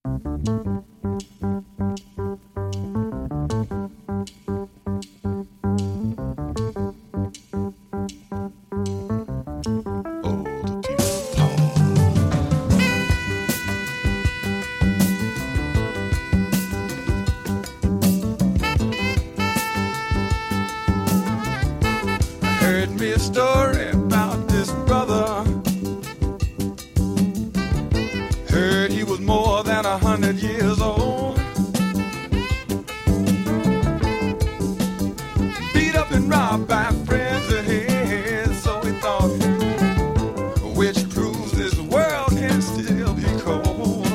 Me a story about this brother. Heard he was more than 100 years old. Beat up and robbed by friends of his, so he thought, which proves this world can still be cold.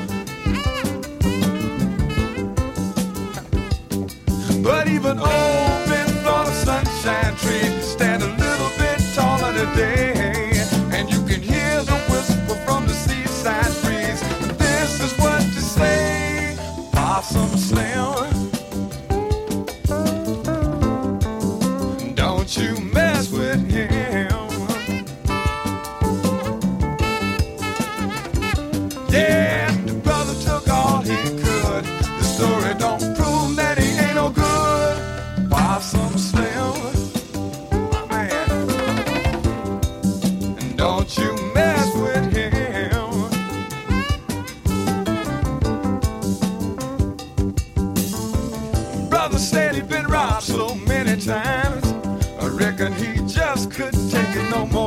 But even old Ben Florida Sunshine Tree stand a little bit taller today, and you can hear the whisper from the seaside breeze. This is what you say, Possum Slim. Don't you mess with him. Yeah, the brother took all he could. The story don't prove that he ain't no good. Possum Slim. Don't you mess with him. Brother said he'd been robbed so many times, I reckon he just couldn't take it no more.